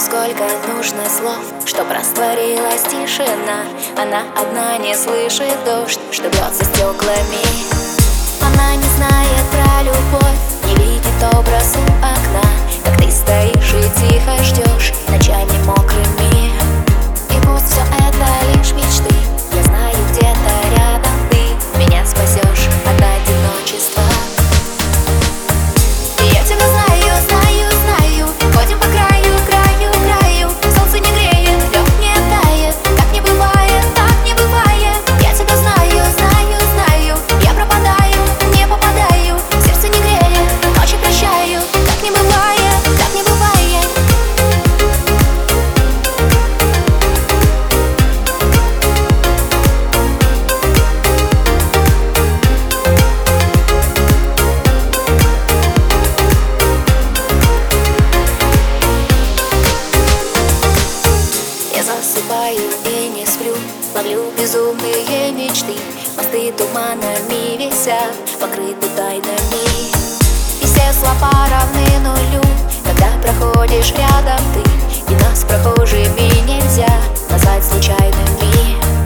сколько нужно слов, чтоб растворилась тишина. Она одна не слышит дождь, что бьется стеклами. Она не знает про любовь, не видит образ у окна, как ты стоишь и тихо ждешь ночами мокрыми. И пусть все это лишь мечты, я знаю, где-то рядом ты меня спасешь от одиночества. Я тебя знаю, знаю, знаю. Ходим по краю, краю, краю. Солнце не греет, лед не тает. Так не бывает, так не бывает. Я тебя знаю, знаю, знаю. Я пропадаю, не попадаю. Сердце не греет, ночи прощаю. Так не бывает, так не бывает. Засыпаю и не сплю, ловлю безумные мечты. Мосты туманами висят, покрыты тайнами. И все слова равны нулю, когда проходишь рядом ты. И нас, прохожими, нельзя назвать случайными.